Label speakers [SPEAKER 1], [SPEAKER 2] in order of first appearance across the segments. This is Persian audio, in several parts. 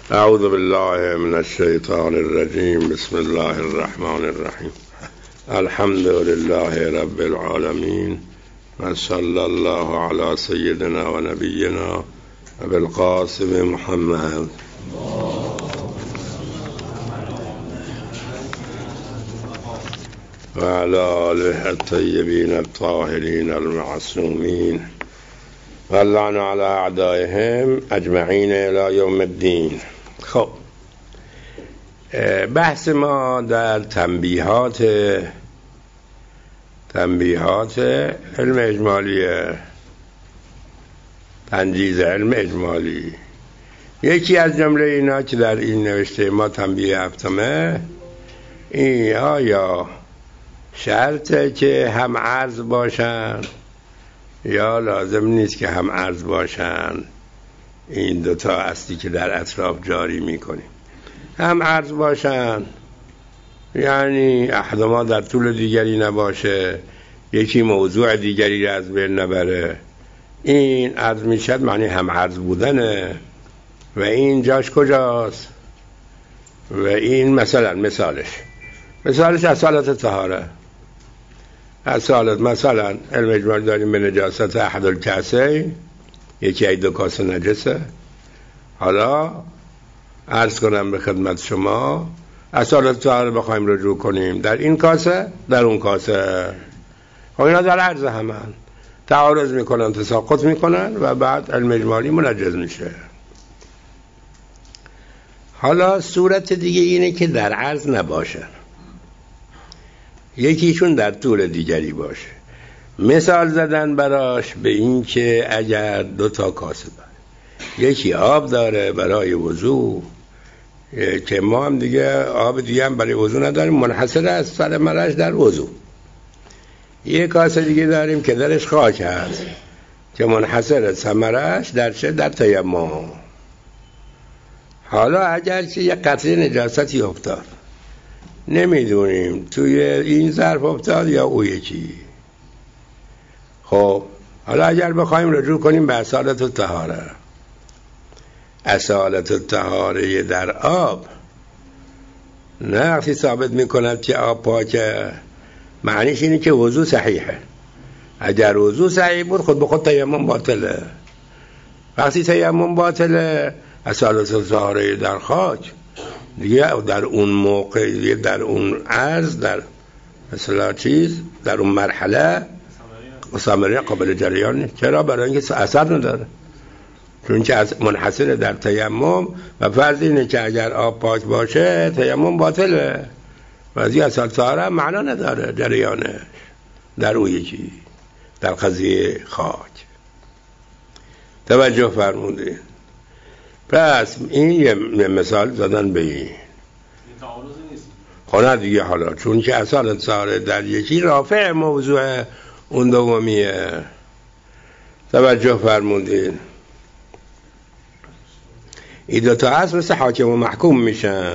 [SPEAKER 1] اعوذ بالله من الشیطان الرجیم. بسم الله الرحمن الرحیم. الحمد لله رب العالمین و صلی الله علی سیدنا و نبینا ابی القاسم محمد و علی آله الطیبین الطاهرین المعصومین و اللعن علی اعدائهم اجمعین الی یوم الدین. خب، بحث ما در تنبیهات علم اجمالیه، تنجیز علم اجمالی. یکی از جمله اینا که در این نوشته ما تنبیه هفتمه، این آیا شرطه که هم عرض باشن یا لازم نیست که هم عرض باشن؟ این دوتا اصلی که در اطراف جاری میکنیم. هم عرض باشن یعنی احدما در طول دیگری نباشه، یکی موضوع دیگری را از بین نبره، این عرض میشد، معنی هم عرض بودنه. و این جاش کجاست؟ و این مثالش اصالت طهاره. اصالت مثلا علم اجمالی داریم به نجاست احد الکاسین، یکی از دو کاسه نجسه. حالا عرض کنم به خدمت شما، اصالت طهاره بخوایم رجوع کنیم در این کاسه در اون کاسه، خب اینا در عرض همن، تعارض میکنن، تساقط میکنن و بعد علم اجمالی منجز میشه. حالا صورت دیگه اینه که در عرض نباشن، یکیشون در طول دیگری باشه. مثال زدن براش به این که اگر دو تا کاسه داره، یکی آب داره برای وضو، که ما هم دیگه آب دیگه هم برای وضو نداریم، منحصر از سر مرش در وضو. یک کاسه دیگه داریم که درش خاک هست، که منحصر از ثمرش در چه؟ در تیمم. حالا اگر که یک قطره نجاستی افتاد، نمیدونیم توی این ظرف افتاد یا او یکی. خب حالا اگر بخوایم رجوع کنیم به اصالت الطهاره، اصالت الطهاره در آب نه وقتی ثابت میکند که آب پاکه، معنیش اینه که وضو صحیحه. اگر وضو صحیح بود خود به خود تیمم باطله. وقتی تیمم باطله، اصالت الطهاره در خاک دیگه در اون موقع، دیگه در اون عرض، در مثلا چیز، در اون مرحله ثمره قابل جریان نیست. چرا؟ برای اینکه اثر نداره، چون که منحصر در تیمم و فرض اینه که اگر آب پاک باشه تیمم باطله و از این اصالت طهاره معنا نداره جریانش در اون یکی، در قضیه خاک. توجه فرمودید؟ پس این یه مثال زدن به این
[SPEAKER 2] تعارضی نیست.
[SPEAKER 1] خونه دیگه. حالا چون که اصالت طهاره در یکی رافع موضوع اون دومیه. توجه فرمودید؟ این دوتا هست مثل حاکم و محکوم میشن.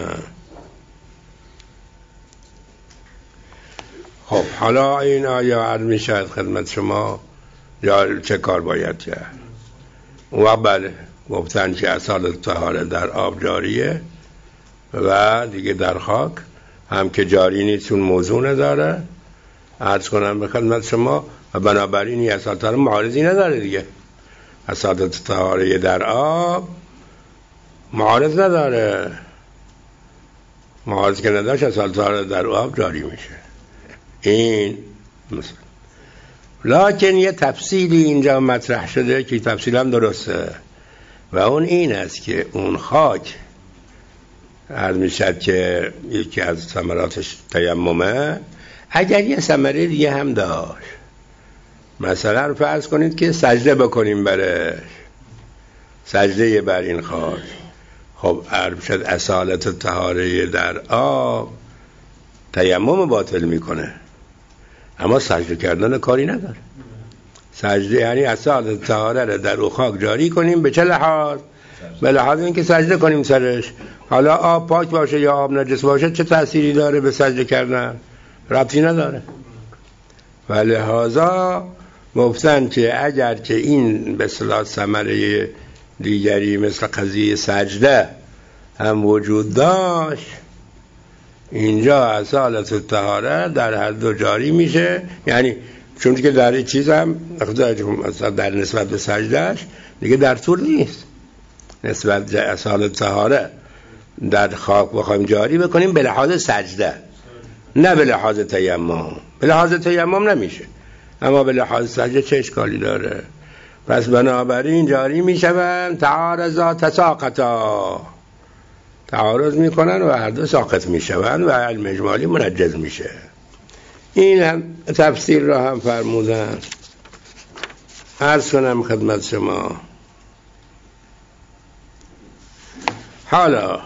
[SPEAKER 1] خب حالا این آیا عرض میشد خدمت شما یا چه کار باید کرد؟ و بله، گفتن که اصالت طهاره در آب جاریه و دیگه در خاک هم که جاری نیست، چون موضوع نداره. عرض کنم به خدمت شما و بنابراین این اصالت طهاره معارضی نداره دیگه. اصالت طهاره در آب معارض نداره، معارض که نداشت اصالت طهاره در آب جاری میشه. این مثلا لکن یه تفصیلی اینجا مطرح شده که تفصیل هم درسته و اون این است که اون خاک عرض میشد که یکی از ثمراتش تیممه. اگر یه ثمره دیگه هم داشت، مثلا فرض کنید که سجده بکنیم برش، سجده بر این خاک، خب عرض شد اصالت طهاره در آب تیمم باطل میکنه، اما سجده کردن کاری نداره. سجده یعنی اصالت طهاره را در او خاک جاری کنیم. به چه لحاظ؟ به لحاظ اینکه سجده کنیم سرش. حالا آب پاک باشه یا آب نجس باشه چه تأثیری داره به سجده کردن؟ ربطی نداره. و لحاظا گفتن که اگر که این به اصطلاح ثمره دیگری مثل قضیه سجده هم وجود داشت، اینجا از حالت طهارت در هر دو جاری میشه. یعنی چون که در این چیز هم مثلا در نسبت به سجدهش دیگه در طول نیست، نسبت به از حالت طهارت در خاک بخوایم جاری بکنیم به لحاظ سجده، نه به لحاظ تیمم. به لحاظ تیمم نمیشه، اما به لحاظ سجده چه اشکالی داره؟ پس بنابراین جاری میشوند. تعارضا تساقطا، تعارض میکنن و هر دو ساقط میشوند و علم اجمالی منجز میشه. این هم تفسیر را هم فرمودن. عرض کنم خدمت شما. حالا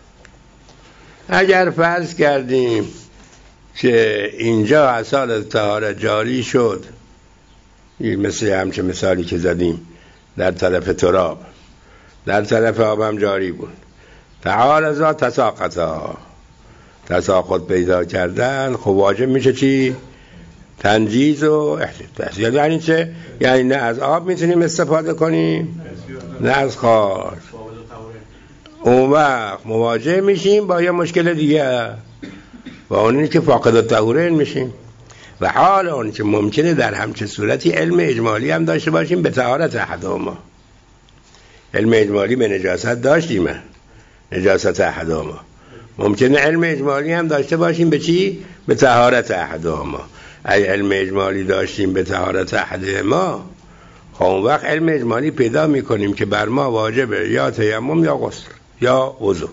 [SPEAKER 1] اگر فرض کردیم که اینجا اصال طهارت جاری شد، مثل همچه مثالی که زدیم، در طرف تراب، در طرف آب هم جاری بود. تعارضا تساقطا، تساقط پیدا کردن، خب واجب میشه چی؟ تنجیز و احتیاط. یعنی چه؟ یعنی نه از آب میتونیم استفاده کنیم نه از خاک. اون وقت مواجه میشیم با یه مشکل دیگه، با اونی که فاقد الطهورین میشیم. و حال اون که ممکنه در همچه صورتی علم اجمالی هم داشته باشیم به طهارت احدهما. علم اجمالی به نجاست داشتیم، نجاست احدهما. ممکنه علم اجمالی هم داشته باشیم به چی؟ به طهارت احدهما. اگه علم اجمالی داشتیم به طهارت احدهما، خب اون وقت علم اجمالی پیدا میکنیم که بر ما واجبه یا تیمم یا غسل یا وضو.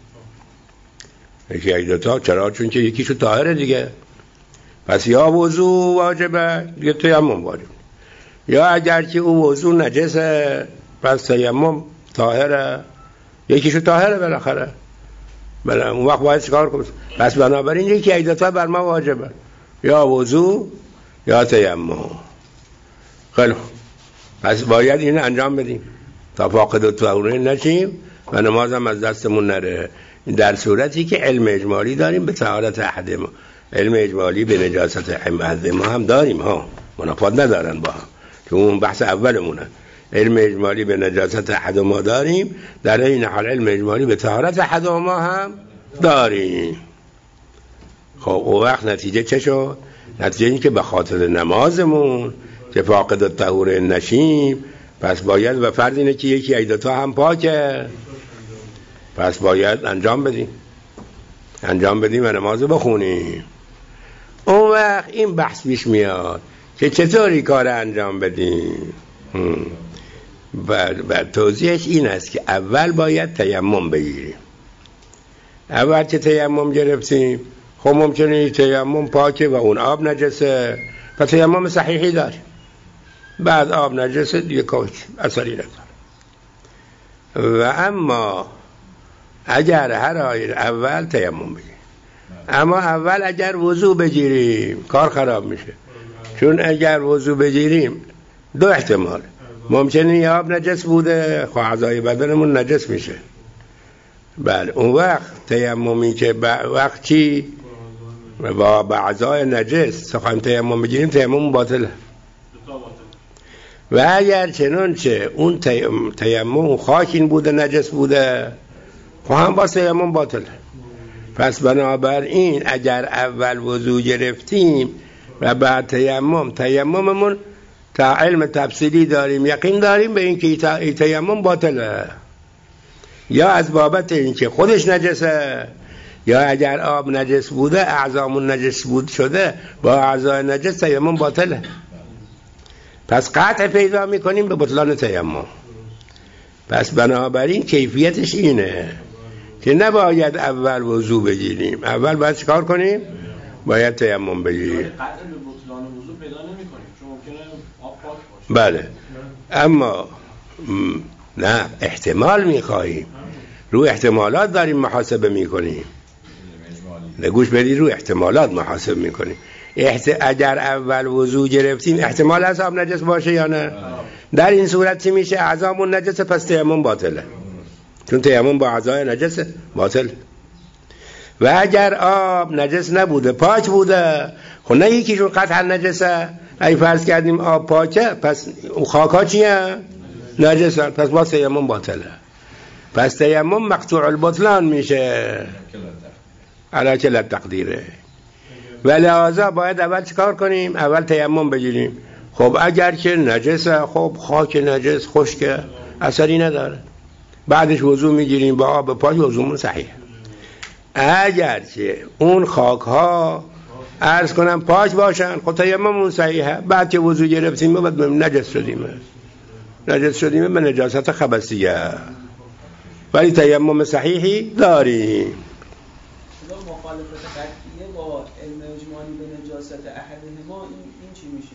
[SPEAKER 1] یکی دوتا. چرا؟ چون که یکیشو طاهره دیگه، پس یا وضو واجبه یا تیمم واجبه. یا اگر که او وضو نجسه پس تیمم طاهره، یکیشو طاهره بالاخره. بله اون وقت باید چیکار کنیم؟ پس بنابراین یکی از دوتا بر ما واجبه، یا وضو یا تیمم. خیلی پس باید این انجام بدیم تا فاقد الطهورین نشیم و نماز هم از دستمون نره. در صورتی که علم اجمالی داریم به طهارت احدهما. علم اجمالی به نجاست احدهما هم داریم ها، منافات ندارن با هم، که اون بحث اولمونه. علم اجمالی به نجاست احدهما داریم، در این حال علم اجمالی به طهارت احدهما هم داریم. خب اون وقت نتیجه چه شد؟ نتیجه این که به خاطر نمازمون که فاقد الطهورین نشیم، پس باید و فرض اینه که یکی از دوتا هم پاکه، پس باید انجام بدیم و نماز بخونیم. اون وقت این بحث پیش میاد که چطوری کار انجام بدیم. و توضیحش این است که اول باید تیمم بگیریم. اول که تیمم گرفتیم، خب ممکنه تیمم پاکه و اون آب نجسه، پس تیمم صحیحی داریم. بعد آب نجسه دیگه کوچ اثری نداره. و اما اگر هر آیه اول تیمم بگیریم، اما اول اگر وضو بگیریم کار خراب میشه. چون اگر وضو بگیریم دو احتمال، ممکنه یه آب نجس بوده، خب اعضای بدنمون نجس میشه. بله اون وقت تیممی که وقت چی؟ با اعضای نجس سخن تیمم بگیریم تیمم باطله. و اگر چنانچه اون تیمم خاکین بوده نجس بوده، خب هم با تیمم باطله. پس بنابراین اگر اول وضو گرفتیم و بعد تیمممون تا علم تفصیلی داریم، یقین داریم به این که تیمم باطله، یا از بابت این که خودش نجسه، یا اگر آب نجس بوده اعضامون نجس بود شده با اعضای نجس تیمم باطله. پس قطع پیدا میکنیم به بطلان تیمم. پس بنابراین کیفیتش اینه که نباید اول وضو بگیریم، اول باید چیکار کنیم؟ باید تیمم بگیریم.
[SPEAKER 2] قطع به بطلان وضو پیدا نمی‌کنیم چون ممکنه آب پاک باشه.
[SPEAKER 1] بله اما نه، احتمال میخواهیم، رو احتمالات داریم محاسبه میکنیم. نگوش بدید، رو احتمالات محاسبه میکنیم. اگر اول وضو گرفتیم احتمال هست آب نجس باشه یا نه؟ در این صورت چی میشه؟ اعضامون نجسه، پس تیمم باطله، چون تیمم با اعضای نجسه باطل. و اگر آب نجس نبوده پاک بوده، خب نه یکیشون قطعا نجسه، اگه فرض کردیم آب پاکه پس خاکا چیه؟ نجسه، پس با تیمم باطله. پس تیمم مقطوع البطلان میشه علی کل تقدیره. و لحاظا باید اول چیکار کنیم؟ اول تیمم بگیریم. خب اگر که نجسه، خب خاک نجس خشکه اثری نداره، بعدش وضو میگیریم با آب پاک، وضومون صحیح. اگر که اون خاک ها عرض کنم پاک باشن، خب تیمممون صحیحه. بعد که وضو گرفتیم و بعد نجس شدیم به نجاست خبثیه، ولی تیمم صحیحی داریم.
[SPEAKER 3] مخالفت قطعیه با علم اجمالی به نجاست احدهما این چی میشه؟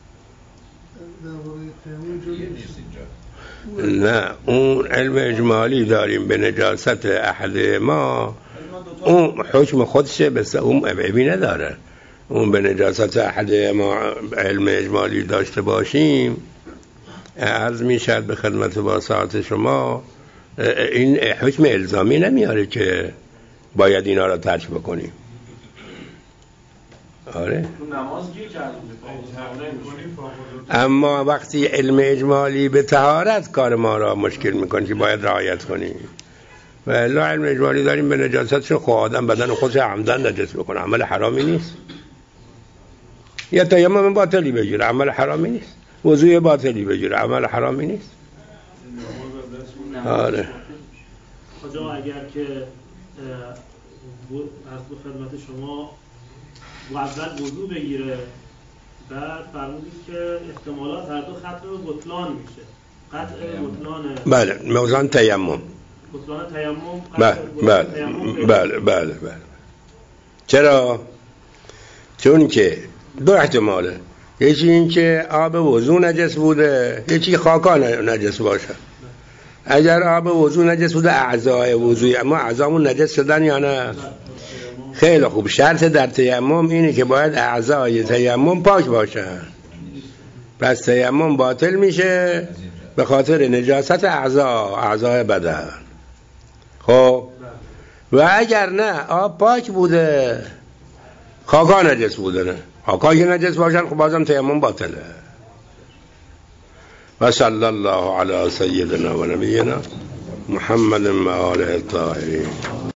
[SPEAKER 1] نه، اون علم اجمالی داریم به نجاست احدهما، اون حکم خودشه، بس اون عیبی نداره. اون به نجاست احدهما علم اجمالی داشته باشیم، عرض میشد به خدمت واسعات شما، این حکم الزامی نمیاره که باید اینا را ترک بکنیم. آره، اما وقتی علم اجمالی به طهارت کار ما را مشکل میکنه که باید رعایت کنیم. و الا علم اجمالی داریم به نجاستشون، خب آدم بدن خودش عمدن نجس بکنه، عمل حرامی نیست. یا تیمم باطلی بگیره، عمل حرامی نیست. وضوء باطلی بگیره، عمل حرامی نیست. آره.
[SPEAKER 4] خدا اگر که از خدمت شما اول وضو بگیره، بعد فرمودید که احتمالات هر دو ختم بطلان میشه، قطع بطلان.
[SPEAKER 1] بله، موضوع تیمم.
[SPEAKER 4] بطلان تیمم.
[SPEAKER 1] بله. چرا؟ چون که دو احتماله، یکی این که آب وضو نجس بوده، یکی خاکا نجس باشه. اگر آب وضو نجس بوده، اعضای وضوی اما اعضامون نجس شدن یا نه؟ خیلی خوب. شرط در تیمم اینه که باید اعضای تیمم پاک باشن، پس تیمم باطل میشه به خاطر نجاست اعضای بدن. خب و اگر نه آب پاک بوده، خاکا نجس بوده، نه خاکا که نجس باشن، خب بازم تیمم باطله. و صلی الله علی سیدنا و نبینا محمد و آله الطاهرین.